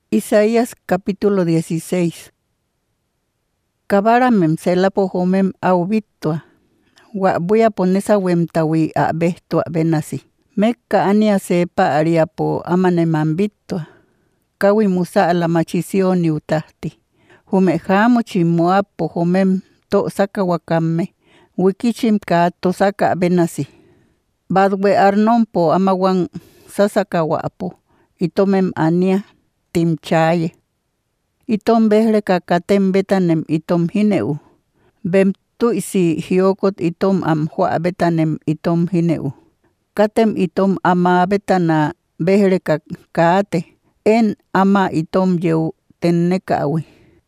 Isaías capítulo 16. Kabaramem selapohomem aubitua. Voy a poner a wemtawi a bestua benasi. Mekka ania sepa ariapo amaneman bitua. Kawi musa la machisioni utahti. Humejamo chimoapo homem to saka wakame. Wikichim ka to saka benasi. Badwe arnompo amawang sasaka wapo. Itomem ania timchaye. Itom behle kakatem betanem itom hineu. Bem tuisi hiokot itom hua betanem itom hineu. Katem itom ama betana behle kakate. En ama itom yeu tennekawi.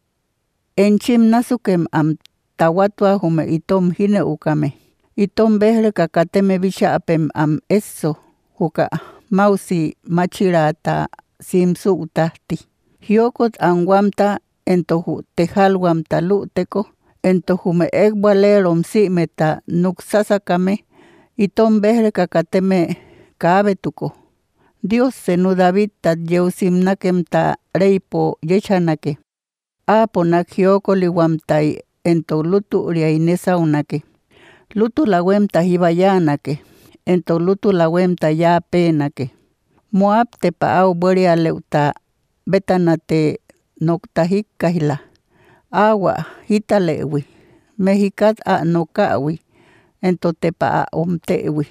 Enchim nasukem tawatua hume itom hineu kame. Itom behle kakateme bisha apem eso. Huka mausi machirata simsu utahti. Hiokot anguamta entohu tejalguamta luteko. Entohu me egwalerom si meta nuksasakame. Itom behle kakateme kabetuko. Dios senu David tat yeusimnakem ta reipo yechanake. Aponak hioko liwamtai ento lutu riainesa unake. Lutu lawemta hibayanake. Ento lutu lawemta ya penake. Moab te paau boria leuta betanate noktahikahila. Awa hitalewi. Mexicat a nokawi. Ento te paa omtewi.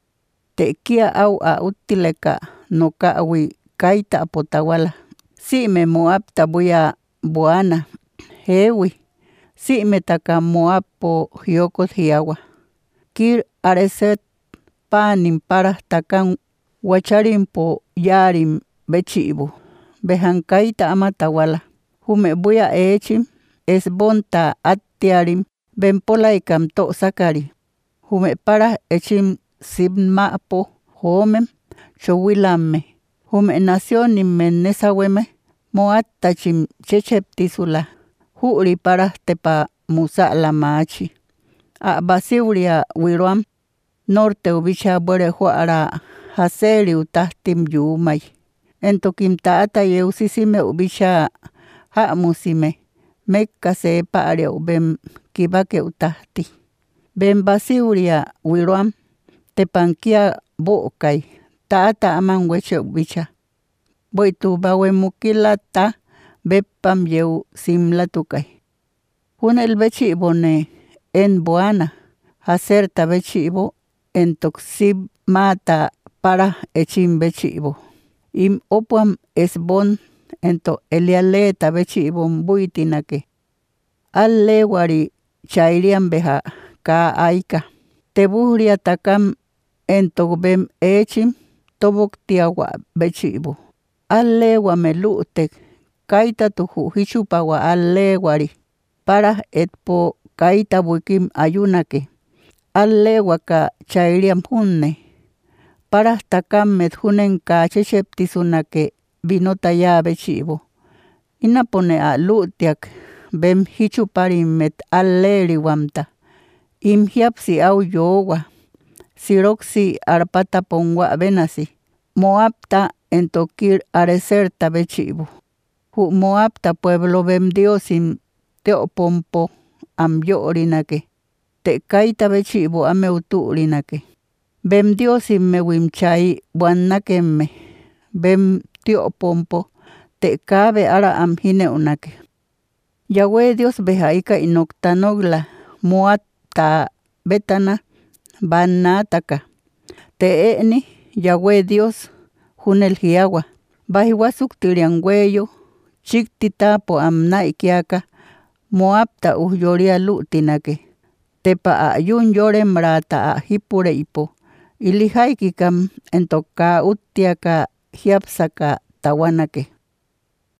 Te kia au a utileka nokawi kaita apotawala. Si me Moab tabuya buana. Hewi. Si me taka Moab po hiokot hiawa. Kir areset panim para takan wacharim po yarim bechibu. Behankaita amatawala. Hume buya echim. Esbonta atiarim. Bempolaikam to sakari. Hume para echim sibma po homem. Chowilame. Hume nacionim menesaweme. Moatachim checheptisula. Huri para tepa musa la machi. A basiuria wiruam. Norte ubicha bore huara haseri utahtim yumay. Entokim taata yeusisime ubicha haamusime. Mekka sepa aria ubem kibake utahti. Bem basiuria wiruam. Tepankia bokay. Taata aman weche ubicha. Boitu bawe mukilata beppam yeu simlatukay. Hunel bechibo ne en buana. Hacerta bechibo. Entoxib mata para echim bechibo. Im opuam esbon ento elialeta bechibon buitinake. Allewari chairian beha ka aika. Tebuhria takam ento bem echim tobok tiawa bechibo. Allewa melutek kaita tuhu hichupawa allewari. Para etpo kaita buikim ayunake. Allewa ka chairiam hunne. Para takam met hunen ka checheptisunake binota ya bechibo. Inapone a lutiak bem hichuparim met alleri wamta. Imhiapsi au yowa. Siroxi arpata pongwa benasi. Moabta entokir arecerta bechibo. Hu Moabta pueblo bem diosim teopompo am yorinake. Te kaita bechibo ame uturinake. Bem diosim me wimchai buannakemme. Bem teopompo te cabe ara am hineunake. Yahweh Dios behaika inoktanogla Moabta betana banataka. Te eni Yahweh Dios hunel hiawa. Bahiwasuk tiriangüeyo. Chiktita po am naikiaka. Moabta uhyoria lutinake. Tepa ayun yorem rata hipure ipo. Ilihaikikam entoka utiaka hiapsaka tawanake.